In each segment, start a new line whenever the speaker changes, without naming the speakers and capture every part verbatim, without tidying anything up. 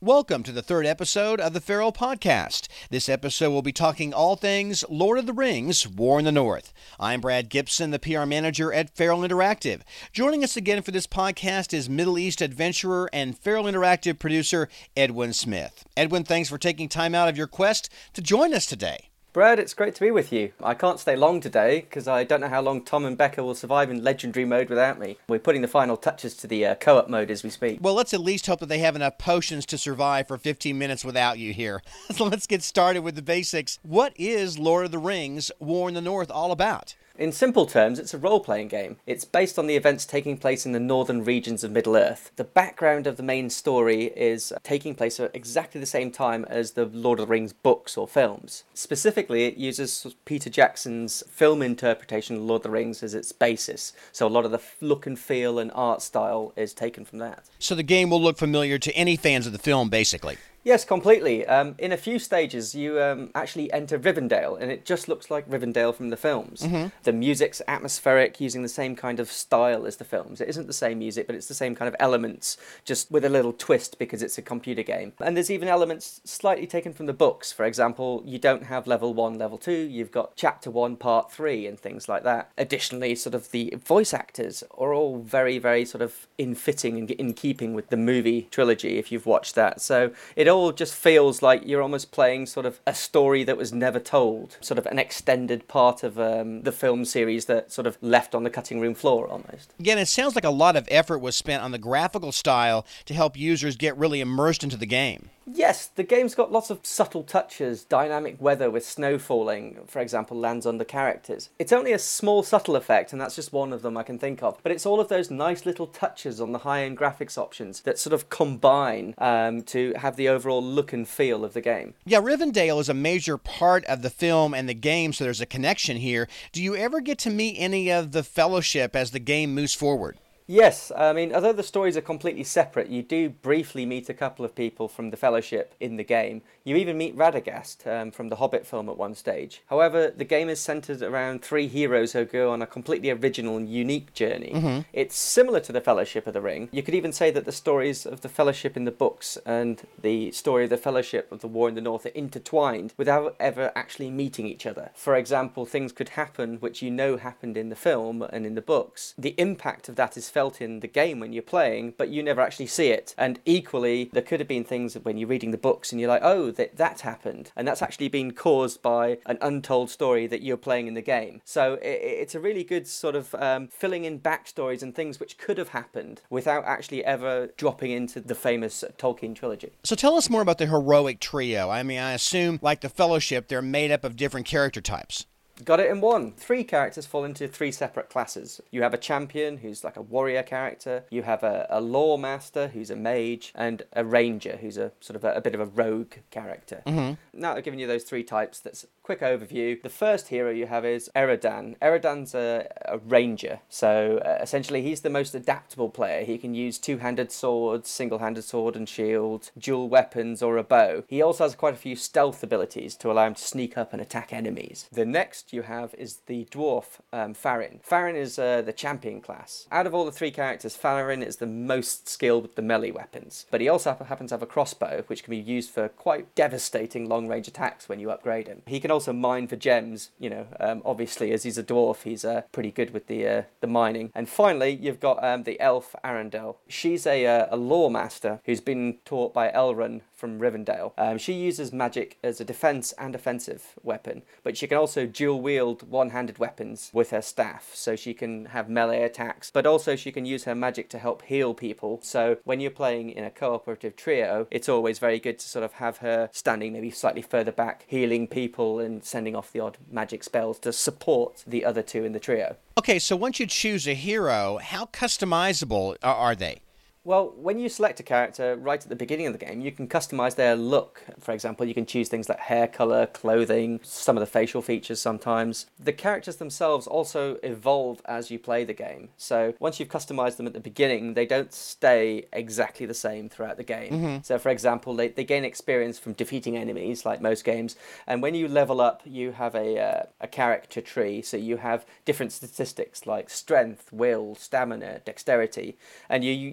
Welcome to the third episode of the Feral Podcast. This episode will be talking all things Lord of the Rings, War in the North. I'm Brad Gibson, the P R manager at Feral Interactive. Joining us again for this podcast is Middle East adventurer and Feral Interactive producer Edwin Smith. Edwin, thanks for taking time out of your quest to join us today.
Brad, it's great to be with you. I can't stay long today because I don't know how long Tom and Becca will survive in Legendary mode without me. We're putting the final touches to the uh, co-op mode as we speak.
Well, let's at least hope that they have enough potions to survive for fifteen minutes without you here. So let's get started with the basics. What is Lord of the Rings, War in the North all about?
In simple terms, it's a role-playing game. It's based on the events taking place in the northern regions of Middle-earth. The background of the main story is taking place at exactly the same time as the Lord of the Rings books or films. Specifically, it uses Peter Jackson's film interpretation of Lord of the Rings as its basis. So a lot of the look and feel and art style is taken from that.
So the game will look familiar to any fans of the film, basically.
Yes, completely. Um, in a few stages, you um, actually enter Rivendell, and it just looks like Rivendell from the films. Mm-hmm. The music's atmospheric, using the same kind of style as the films. It isn't the same music, but it's the same kind of elements, just with a little twist because it's a computer game. And there's even elements slightly taken from the books. For example, you don't have level one, level two, you've got chapter one, part three, and things like that. Additionally, sort of the voice actors are all very, very sort of in fitting and in keeping with the movie trilogy, if you've watched that. So it all just feels like you're almost playing sort of a story that was never told, sort of an extended part of um, the film series that sort of left on the cutting room floor almost.
Again, it sounds like a lot of effort was spent on the graphical style to help users get really immersed into the game.
Yes, the game's got lots of subtle touches. Dynamic weather with snow falling, for example, lands on the characters. It's only a small subtle effect, and that's just one of them I can think of. But it's all of those nice little touches on the high-end graphics options that sort of combine um, to have the overall look and feel of the game.
Yeah, Rivendell is a major part of the film and the game, so there's a connection here. Do you ever get to meet any of the Fellowship as the game moves forward?
Yes, I mean, although the stories are completely separate, you do briefly meet a couple of people from the Fellowship in the game. You even meet Radagast um, from the Hobbit film at one stage. However, the game is centred around three heroes who go on a completely original and unique journey. Mm-hmm. It's similar to the Fellowship of the Ring. You could even say that the stories of the Fellowship in the books and the story of the Fellowship of the War in the North are intertwined without ever actually meeting each other. For example, things could happen which you know happened in the film and in the books. The impact of that is felt in the game when you're playing, but you never actually see it. And equally, there could have been things when you're reading the books and you're like, oh, that, that happened. And that's actually been caused by an untold story that you're playing in the game. So it, it's a really good sort of um, filling in backstories and things which could have happened without actually ever dropping into the famous Tolkien trilogy.
So tell us more about the heroic trio. I mean, I assume, like the Fellowship, they're made up of different character types.
Got it in one. Three characters fall into three separate classes. You have a champion, who's like a warrior character. You have a, a lore master, who's a mage, and a ranger, who's a sort of a, a bit of a rogue character. Mm-hmm. Now I've given you those three types. That's a quick overview. The first hero you have is Eredan. Eredan's a, a ranger, so uh, essentially he's the most adaptable player. He can use two-handed swords, single-handed sword and shield, dual weapons, or a bow. He also has quite a few stealth abilities to allow him to sneak up and attack enemies. The next you have is the dwarf um, Farin. Farin is uh, the champion class. Out of all the three characters, Farin is the most skilled with the melee weapons, but he also happens to have a crossbow, which can be used for quite devastating long-range attacks when you upgrade him. He can also mine for gems, you know, um, obviously as he's a dwarf, he's uh, pretty good with the uh, the mining. And finally, you've got um, the elf Arundel. She's a, uh, a lore master who's been taught by Elrond from Rivendell. Um, she uses magic as a defense and offensive weapon, but she can also dual wield one-handed weapons with her staff, so she can have melee attacks, but also she can use her magic to help heal people. So when you're playing in a cooperative trio, it's always very good to sort of have her standing maybe slightly further back, healing people and sending off the odd magic spells to support the other two in the trio.
Okay, so once you choose a hero, how customizable are, are they?
Well, when you select a character right at the beginning of the game, you can customize their look. For example, you can choose things like hair color, clothing, some of the facial features sometimes. The characters themselves also evolve as you play the game. So once you've customized them at the beginning, they don't stay exactly the same throughout the game. Mm-hmm. So for example, they, they gain experience from defeating enemies, like most games. And when you level up, you have a, uh, a character tree. So you have different statistics like strength, will, stamina, dexterity. And you, you, you use your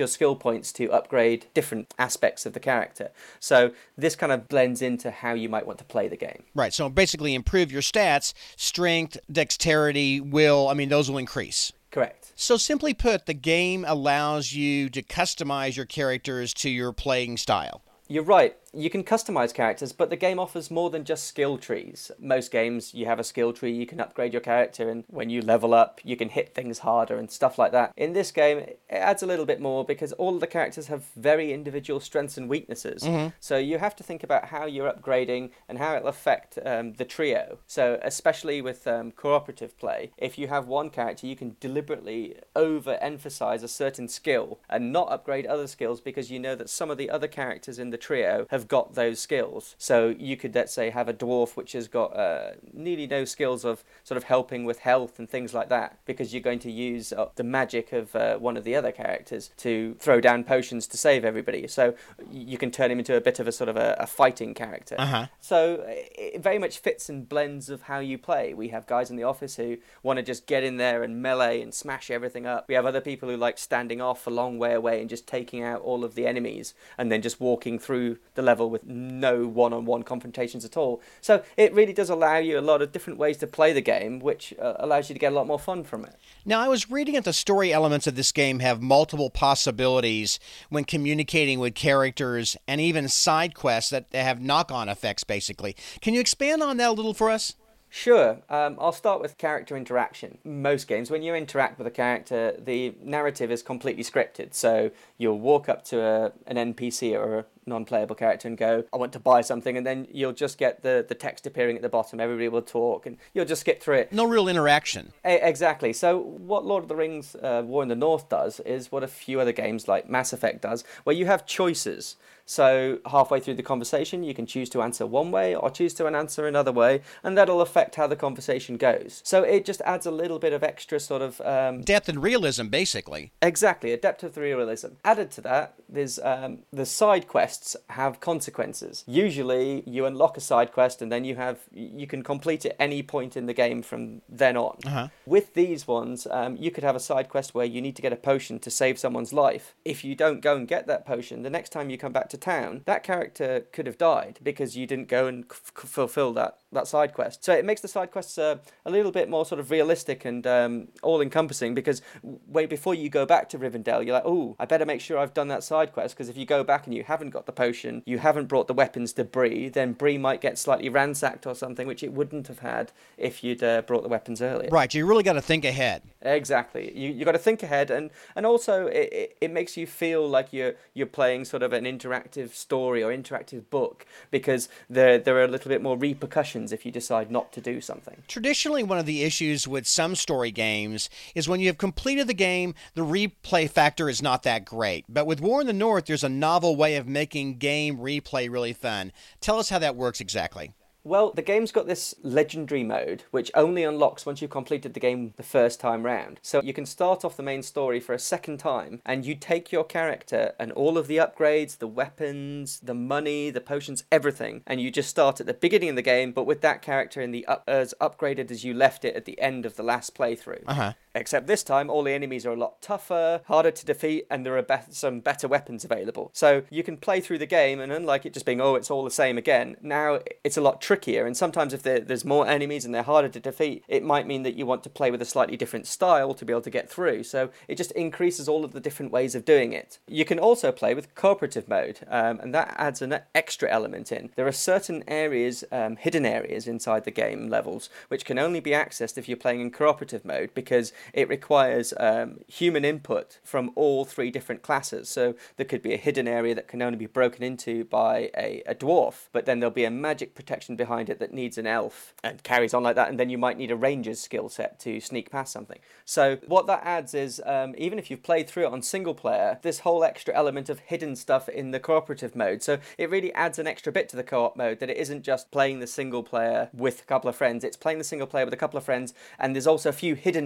your skill points to upgrade different aspects of the character. So this kind of blends into how you might want to play the game.
Right, so basically improve your stats, strength, dexterity, will, I mean, those will increase.
Correct.
So simply put, the game allows you to customize your characters to your playing style.
You're right. You can customize characters, but the game offers more than just skill trees. Most games, you have a skill tree, you can upgrade your character, and when you level up, you can hit things harder and stuff like that. In this game, it adds a little bit more because all of the characters have very individual strengths and weaknesses. Mm-hmm. So you have to think about how you're upgrading and how it'll affect um, the trio. So especially with um, cooperative play, if you have one character, you can deliberately overemphasize a certain skill and not upgrade other skills because you know that some of the other characters in the trio have got those skills. So you could, let's say, have a dwarf which has got uh, nearly no skills of sort of helping with health and things like that, because you're going to use uh, the magic of uh, one of the other characters to throw down potions to save everybody. So you can turn him into a bit of a sort of a, a fighting character. Uh-huh. So it very much fits and blends of how you play. We have guys in the office who want to just get in there and melee and smash everything up. We have other people who like standing off a long way away and just taking out all of the enemies and then just walking through the level with no one-on-one confrontations at all. So it really does allow you a lot of different ways to play the game, which uh, allows you to get a lot more fun from it.
Now, I was reading that the story elements of this game have multiple possibilities when communicating with characters and even side quests that have knock-on effects, basically. Can you expand on that a little for us?
Sure. Um, I'll start with character interaction. Most games, when you interact with a character, the narrative is completely scripted. So you'll walk up to a, an N P C or a non-playable character and go, I want to buy something, and then you'll just get the, the text appearing at the bottom. Everybody will talk, and you'll just skip through it.
No real interaction.
A- exactly. So what Lord of the Rings uh, War in the North does is what a few other games like Mass Effect does, where you have choices. So halfway through the conversation, you can choose to answer one way or choose to answer another way, and that'll affect how the conversation goes. So it just adds a little bit of extra sort of... Um,
depth and realism, basically.
Exactly, a depth of realism. Added to that, there's um, the side quests have consequences. Usually, you unlock a side quest, and then you have you can complete it any point in the game from then on. Uh-huh. With these ones, um, you could have a side quest where you need to get a potion to save someone's life. If you don't go and get that potion, the next time you come back to town, that character could have died because you didn't go and f- fulfill that, that side quest. So it makes the side quests uh, a little bit more sort of realistic and um, all-encompassing, because way before you go back to Rivendell, you're like, oh, I better make sure I've done that side quest, because if you go back and you haven't got the potion, you haven't brought the weapons to Bree, then Bree might get slightly ransacked or something, which it wouldn't have had if you'd uh, brought the weapons earlier.
Right, you really got to think ahead.
Exactly. You you got to think ahead, and, and also it, it, it makes you feel like you're you're playing sort of an interactive story or interactive book, because there there are a little bit more repercussions if you decide not to do something.
Traditionally, one of the issues with some story games is when you have completed the game, the replay factor is not that great. But with War in the North, there's a novel way of making game replay really fun. Tell us how that works exactly.
Well, the game's got this legendary mode, which only unlocks once you've completed the game the first time round. So you can start off the main story for a second time, and you take your character and all of the upgrades, the weapons, the money, the potions, everything, and you just start at the beginning of the game, but with that character in the up- as upgraded as you left it at the end of the last playthrough. Uh-huh. Except this time, all the enemies are a lot tougher, harder to defeat, and there are be- some better weapons available. So you can play through the game, and unlike it just being, oh, it's all the same again, now it's a lot trickier. And sometimes if there, there's more enemies and they're harder to defeat, it might mean that you want to play with a slightly different style to be able to get through. So it just increases all of the different ways of doing it. You can also play with cooperative mode, um, and that adds an extra element in. There are certain areas, um, hidden areas inside the game levels, which can only be accessed if you're playing in cooperative mode, because it requires um, human input from all three different classes. So there could be a hidden area that can only be broken into by a, a dwarf, but then there'll be a magic protection behind it that needs an elf, and carries on like that, and then you might need a ranger's skill set to sneak past something. So what that adds is, um, even if you've played through it on single player, this whole extra element of hidden stuff in the cooperative mode. So it really adds an extra bit to the co-op mode, that it isn't just playing the single player with a couple of friends, it's playing the single player with a couple of friends, and there's also a few hidden new nuggets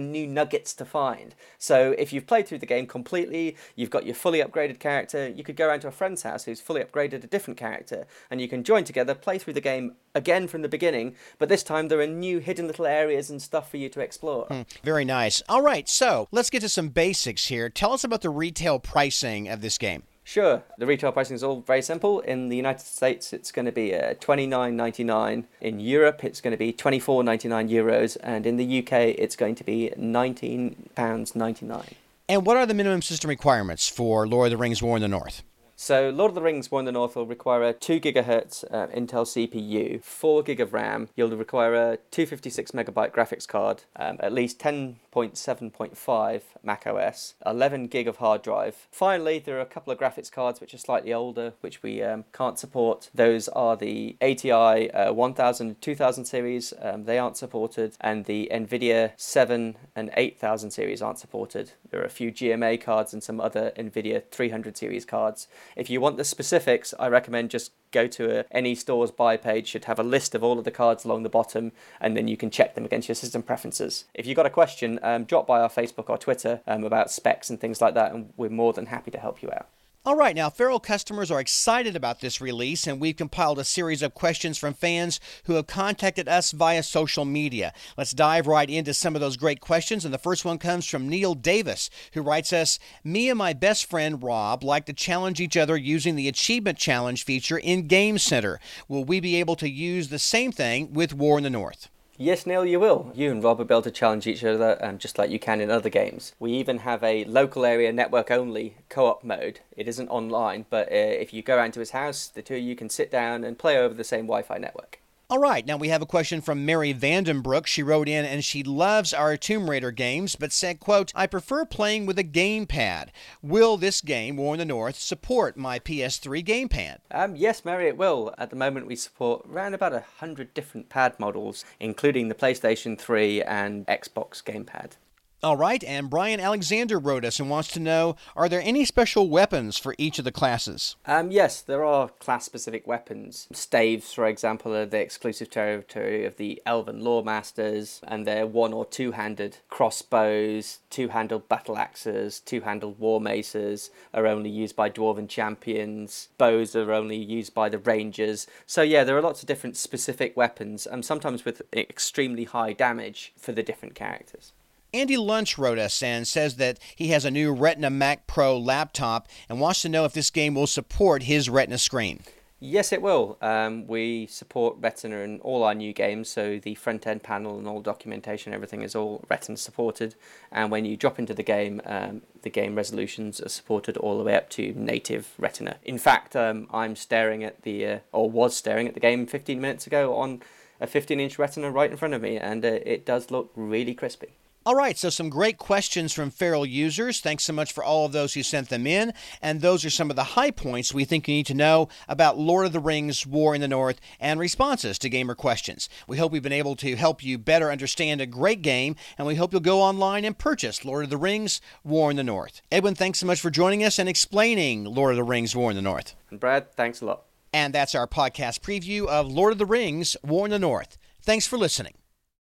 nuggets to find. So if you've played through the game completely, you've got your fully upgraded character, you could go around to a friend's house who's fully upgraded a different character, and you can join together, play through the game again from the beginning, but this time there are new hidden little areas and stuff for you to explore.
Hmm, very nice. All right, so let's get to some basics here. Tell us about the retail pricing of this game.
Sure. The retail pricing is all very simple. In the United States, it's going to be uh, twenty-nine ninety-nine. In Europe, it's going to be twenty-four ninety-nine euros. And in the U K, it's going to be nineteen pounds ninety-nine.
And what are the minimum system requirements for Lord of the Rings War in the North?
So Lord of the Rings War in the North will require a two gigahertz uh, Intel C P U, four gig of RAM. You'll require a two hundred fifty-six megabyte graphics card, um, at least ten point seven point five Mac O S, eleven gig of hard drive. Finally, there are a couple of graphics cards which are slightly older, which we um, can't support. Those are the A T I uh, one thousand and two thousand series. Um, they aren't supported, and the NVIDIA seven and eight thousand series aren't supported. There are a few G M A cards and some other NVIDIA three hundred series cards. If you want the specifics, I recommend just go to a, any store's buy page, should have a list of all of the cards along the bottom, and then you can check them against your system preferences. If you've got a question, um, drop by our Facebook or Twitter um, about specs and things like that, and we're more than happy to help you out.
All right, now Feral customers are excited about this release, and we've compiled a series of questions from fans who have contacted us via social media. Let's dive right into some of those great questions, and the first one comes from Neil Davis, who writes us, "Me and my best friend Rob like to challenge each other using the Achievement Challenge feature in Game Center. Will we be able to use the same thing with War in the North?"
Yes, Neil, you will. You and Rob will be able to challenge each other um, just like you can in other games. We even have a local area network only co-op mode. It isn't online, but uh, if you go around to his house, the two of you can sit down and play over the same Wi-Fi network.
All right, now we have a question from Mary Vandenbroek. She wrote in, and she loves our Tomb Raider games, but said, quote, "I prefer playing with a gamepad. Will this game, War in the North, support my P S three gamepad?"
Um, yes, Mary, it will. At the moment, we support around about a hundred different pad models, including the PlayStation three and Xbox gamepad.
All right, and Brian Alexander wrote us and wants to know, are there any special weapons for each of the classes?
Um, yes, there are class-specific weapons. Staves, for example, are the exclusive territory of the Elven Lore Masters, and they're one- or two-handed. Crossbows, two-handled battle axes, two-handled war maces are only used by Dwarven champions. Bows are only used by the Rangers. So yeah, there are lots of different specific weapons, and sometimes with extremely high damage for the different characters.
Andy Lunch wrote us and says that he has a new Retina Mac Pro laptop and wants to know if this game will support his Retina screen.
Yes, it will. Um, we support Retina in all our new games, so the front-end panel and all documentation, everything is all Retina supported. And when you drop into the game, um, the game resolutions are supported all the way up to native Retina. In fact, um, I'm staring at the, uh, or was staring at the game fifteen minutes ago on a fifteen-inch Retina right in front of me, and uh, it does look really crispy.
All right, so some great questions from Feral users. Thanks so much for all of those who sent them in. And those are some of the high points we think you need to know about Lord of the Rings War in the North and responses to gamer questions. We hope we've been able to help you better understand a great game, and we hope you'll go online and purchase Lord of the Rings War in the North. Edwin, thanks so much for joining us and explaining Lord of the Rings War in the North.
And Brad, thanks a lot.
And that's our podcast preview of Lord of the Rings War in the North. Thanks for listening.